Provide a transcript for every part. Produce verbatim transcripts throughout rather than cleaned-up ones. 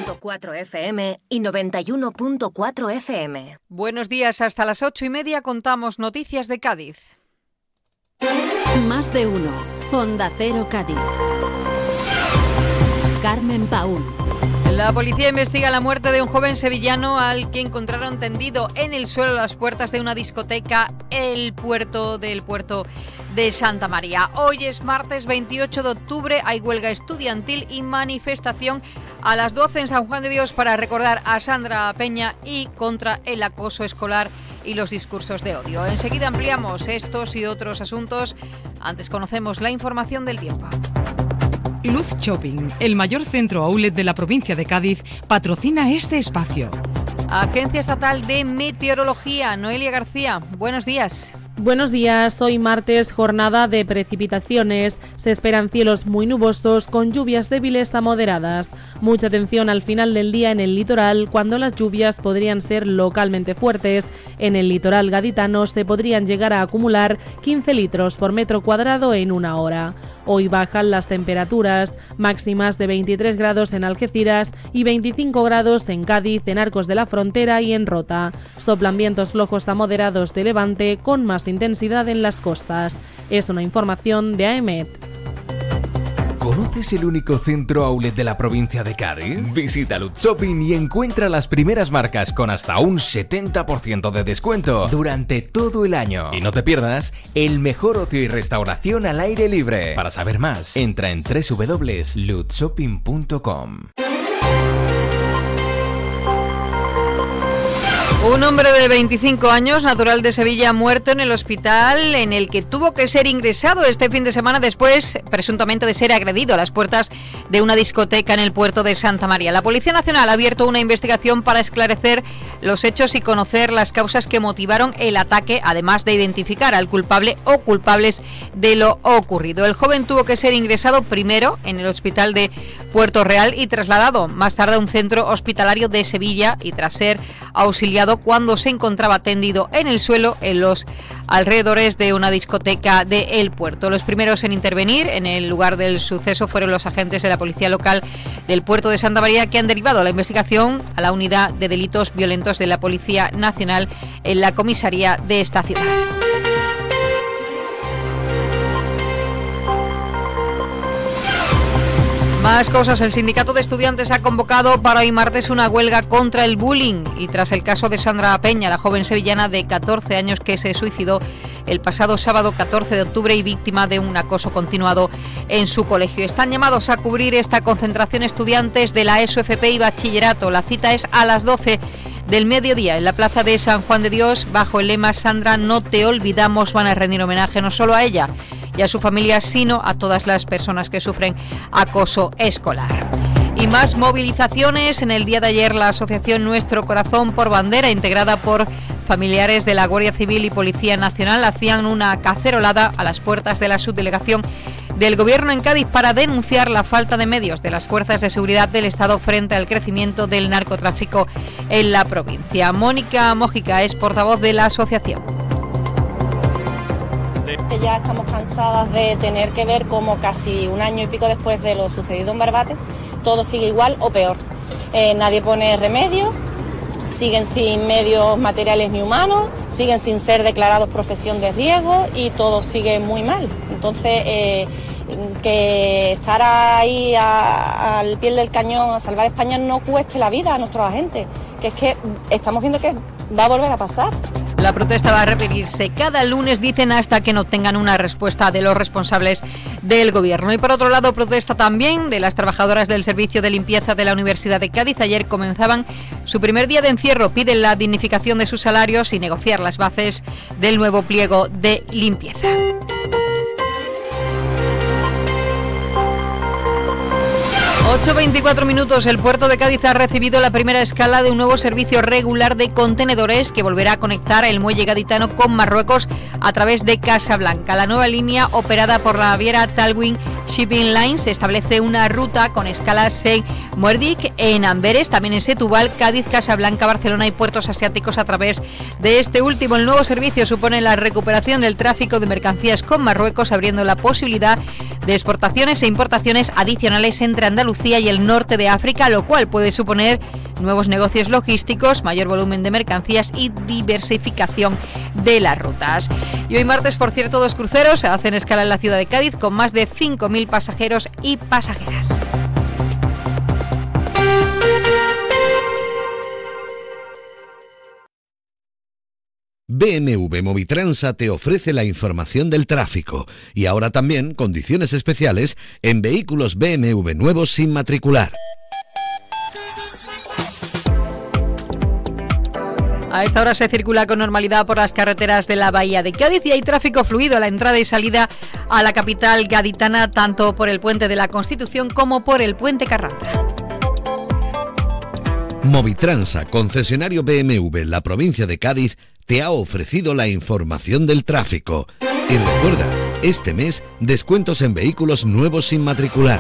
punto cuatro F M y noventa y uno punto cuatro F M. Buenos días, hasta las ocho y media contamos noticias de Cádiz. Más de uno. Onda Cero Cádiz. Carmen Paúl. La policía investiga la muerte de un joven sevillano al que encontraron tendido en el suelo a las puertas de una discoteca el puerto del puerto de Santa María. Hoy es martes veintiocho de octubre, hay huelga estudiantil y manifestación a las doce en San Juan de Dios para recordar a Sandra Peña y contra el acoso escolar y los discursos de odio. Enseguida ampliamos estos y otros asuntos. Antes conocemos la información del tiempo. Luz Shopping, el mayor centro outlet de la provincia de Cádiz, patrocina este espacio. Agencia Estatal de Meteorología, Noelia García, buenos días. Buenos días, hoy martes, jornada de precipitaciones. Se esperan cielos muy nubosos con lluvias débiles a moderadas. Mucha atención al final del día en el litoral, cuando las lluvias podrían ser localmente fuertes. En el litoral gaditano se podrían llegar a acumular quince litros por metro cuadrado en una hora. Hoy bajan las temperaturas, máximas de veintitrés grados en Algeciras y veinticinco grados en Cádiz, en Arcos de la Frontera y en Rota. Soplan vientos flojos a moderados de levante con más intensidad en las costas. Es una información de A E M E T. ¿Conoces el único centro outlet de la provincia de Cádiz? Visita Luz Shopping y encuentra las primeras marcas con hasta un setenta por ciento de descuento durante todo el año. Y no te pierdas el mejor ocio y restauración al aire libre. Para saber más, entra en doble u doble u doble u punto luz shopping punto com. Un hombre de veinticinco años, natural de Sevilla, muerto en el hospital en el que tuvo que ser ingresado este fin de semana después, presuntamente, de ser agredido a las puertas de una discoteca en el puerto de Santa María. La Policía Nacional ha abierto una investigación para esclarecer los hechos y conocer las causas que motivaron el ataque, además de identificar al culpable o culpables de lo ocurrido. El joven tuvo que ser ingresado primero en el hospital de Puerto Real y trasladado más tarde a un centro hospitalario de Sevilla, y tras ser auxiliado cuando se encontraba tendido en el suelo en los alrededores de una discoteca de El Puerto. Los primeros en intervenir en el lugar del suceso fueron los agentes de la Policía Local del Puerto de Santa María, que han derivado la investigación a la Unidad de Delitos Violentos de la Policía Nacional en la comisaría de esta ciudad. Más cosas. El sindicato de estudiantes ha convocado para hoy martes una huelga contra el bullying y tras el caso de Sandra Peña, la joven sevillana de catorce años que se suicidó el pasado sábado catorce de octubre y víctima de un acoso continuado en su colegio. Están llamados a cubrir esta concentración estudiantes de la ESO, F P y Bachillerato. La cita es a las doce del mediodía en la plaza de San Juan de Dios, bajo el lema Sandra, no te olvidamos. Van a rendir homenaje no solo a ella y a su familia, sino a todas las personas que sufren acoso escolar. Y más movilizaciones. En el día de ayer, la asociación Nuestro Corazón por Bandera, integrada por familiares de la Guardia Civil y Policía Nacional, hacían una cacerolada a las puertas de la subdelegación del Gobierno en Cádiz para denunciar la falta de medios de las fuerzas de seguridad del Estado frente al crecimiento del narcotráfico en la provincia. Mónica Mójica es portavoz de la asociación. Ya estamos cansadas de tener que ver cómo casi un año y pico después de lo sucedido en Barbate, todo sigue igual o peor. Eh, nadie pone remedio, siguen sin medios materiales ni humanos, siguen sin ser declarados profesión de riesgo y todo sigue muy mal. Entonces, eh, que estar ahí a, al pie del cañón a salvar España no cueste la vida a nuestros agentes, que es que estamos viendo que va a volver a pasar. La protesta va a repetirse cada lunes, dicen, hasta que no tengan una respuesta de los responsables del Gobierno. Y por otro lado, protesta también de las trabajadoras del servicio de limpieza de la Universidad de Cádiz. Ayer comenzaban su primer día de encierro. Piden la dignificación de sus salarios y negociar las bases del nuevo pliego de limpieza. ocho veinticuatro minutos. El puerto de Cádiz ha recibido la primera escala de un nuevo servicio regular de contenedores que volverá a conectar el muelle gaditano con Marruecos a través de Casablanca. La nueva línea, operada por la naviera Talwin, Shipping Lines establece una ruta con escalas en Muerdic, en Amberes, también en Setúbal, Cádiz, Casablanca, Barcelona y puertos asiáticos a través de este último. El nuevo servicio supone la recuperación del tráfico de mercancías con Marruecos, abriendo la posibilidad de exportaciones e importaciones adicionales entre Andalucía y el norte de África, lo cual puede suponer nuevos negocios logísticos, mayor volumen de mercancías y diversificación de las rutas. Y hoy martes, por cierto, dos cruceros hacen escala en la ciudad de Cádiz con más de cinco mil pasajeros y pasajeras. B M W Movitransa te ofrece la información del tráfico y ahora también condiciones especiales en vehículos B M W nuevos sin matricular. A esta hora se circula con normalidad por las carreteras de la Bahía de Cádiz y hay tráfico fluido a la entrada y salida a la capital gaditana, tanto por el Puente de la Constitución como por el Puente Carranza. Movitransa, concesionario B M W en la provincia de Cádiz, te ha ofrecido la información del tráfico. Y recuerda, este mes, descuentos en vehículos nuevos sin matricular.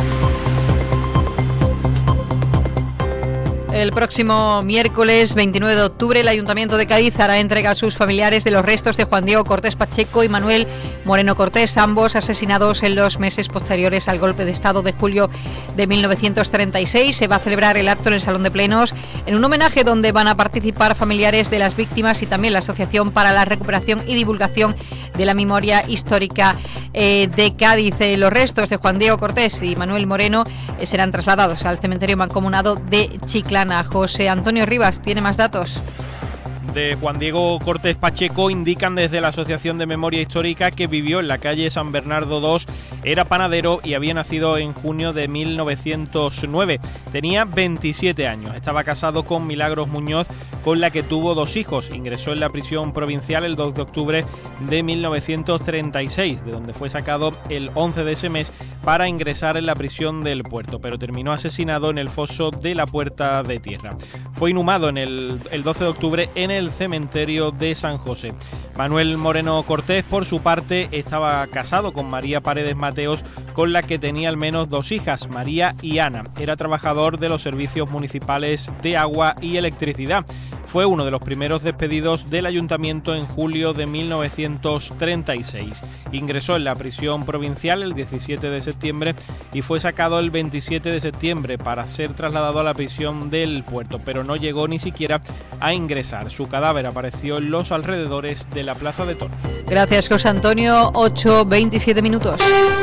El próximo miércoles veintinueve de octubre el Ayuntamiento de Cádiz hará entrega a sus familiares de los restos de Juan Diego Cortés Pacheco y Manuel Moreno Cortés, ambos asesinados en los meses posteriores al golpe de Estado de julio de mil novecientos treinta y seis. Se va a celebrar el acto en el Salón de Plenos en un homenaje donde van a participar familiares de las víctimas y también la Asociación para la Recuperación y Divulgación de la Memoria Histórica eh, de Cádiz. Eh, los restos de Juan Diego Cortés y Manuel Moreno eh, serán trasladados al cementerio mancomunado de Chiclana. José Antonio Rivas tiene más datos. De Juan Diego Cortés Pacheco indican desde la Asociación de Memoria Histórica que vivió en la calle San Bernardo dos, era panadero y había nacido en junio de mil novecientos nueve. Tenía veintisiete años, estaba casado con Milagros Muñoz, con la que tuvo dos hijos. Ingresó en la prisión provincial el dos de octubre de mil novecientos treinta y seis, de donde fue sacado el once de ese mes para ingresar en la prisión del Puerto, pero terminó asesinado en el foso de la Puerta de Tierra. Fue inhumado en el, el doce de octubre en el cementerio de San José. Manuel Moreno Cortés, por su parte, estaba casado con María Paredes Mateos, con la que tenía al menos dos hijas, María y Ana. Era trabajador de los servicios municipales de agua y electricidad. Fue uno de los primeros despedidos del ayuntamiento en julio de mil novecientos treinta y seis. Ingresó en la prisión provincial el diecisiete de septiembre y fue sacado el veintisiete de septiembre para ser trasladado a la prisión del Puerto, pero no llegó ni siquiera a ingresar. Su cadáver apareció en los alrededores de la Plaza de Toros. Gracias, José Antonio. ocho veintisiete minutos.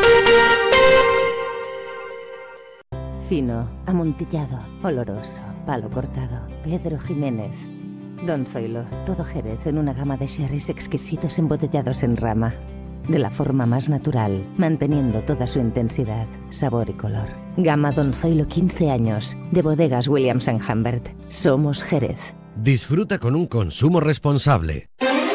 Fino, amontillado, oloroso, palo cortado, Pedro Jiménez. Don Zoilo, todo Jerez en una gama de sherries exquisitos embotellados en rama. De la forma más natural, manteniendo toda su intensidad, sabor y color. Gama Don Zoilo quince años, de bodegas Williams and Humbert. Somos Jerez. Disfruta con un consumo responsable.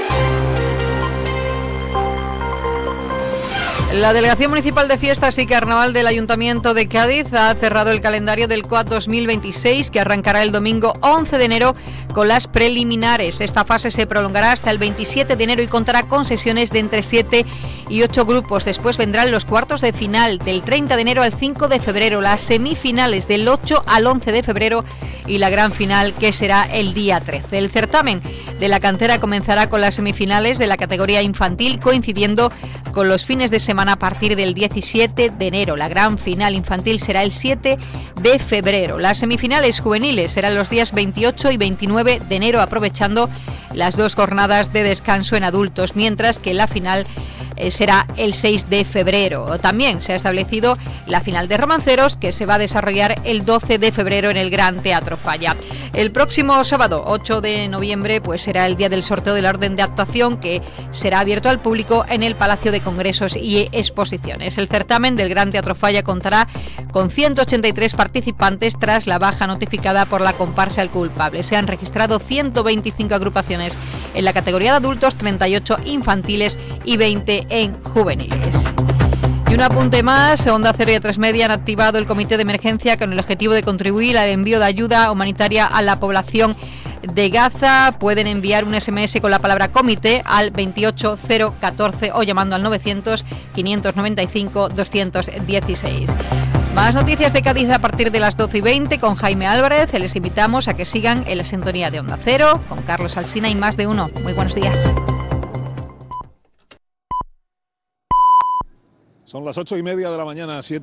La Delegación Municipal de Fiestas y Carnaval del Ayuntamiento de Cádiz ha cerrado el calendario del C U A D dos mil veintiséis, que arrancará el domingo once de enero con las preliminares. Esta fase se prolongará hasta el veintisiete de enero y contará con sesiones de entre siete y ocho grupos. Después vendrán los cuartos de final del treinta de enero al cinco de febrero, las semifinales del ocho al once de febrero y la gran final, que será el día trece. El certamen de la cantera comenzará con las semifinales de la categoría infantil, coincidiendo con los fines de semana a partir del diecisiete de enero. La gran final infantil será el siete de febrero. Las semifinales juveniles serán los días veintiocho y veintinueve de enero, aprovechando las dos jornadas de descanso en adultos, mientras que la final eh, será el seis de febrero. También se ha establecido la final de romanceros, que se va a desarrollar el doce de febrero en el Gran Teatro Falla. El próximo sábado, ocho de noviembre, pues será el día del sorteo de la orden de actuación, que será abierto al público en el Palacio de Congresos y Exposiciones. El certamen del Gran Teatro Falla contará con ciento ochenta y tres participantes tras la baja notificada por la comparsa El Culpable. Se han registrado ciento veinticinco agrupaciones en la categoría de adultos, treinta y ocho infantiles y veinte en juveniles. Y un apunte más, Onda Cero y A tres Media han activado el comité de emergencia con el objetivo de contribuir al envío de ayuda humanitaria a la población de Gaza pueden enviar un ese eme ese con la palabra comité al veintiocho cero catorce o llamando al novecientos, quinientos noventa y cinco, doscientos dieciséis. Más noticias de Cádiz a partir de las doce y veinte con Jaime Álvarez. Les invitamos a que sigan en la sintonía de Onda Cero con Carlos Alsina y Más de Uno. Muy buenos días. Son las ocho y media de la mañana, siete.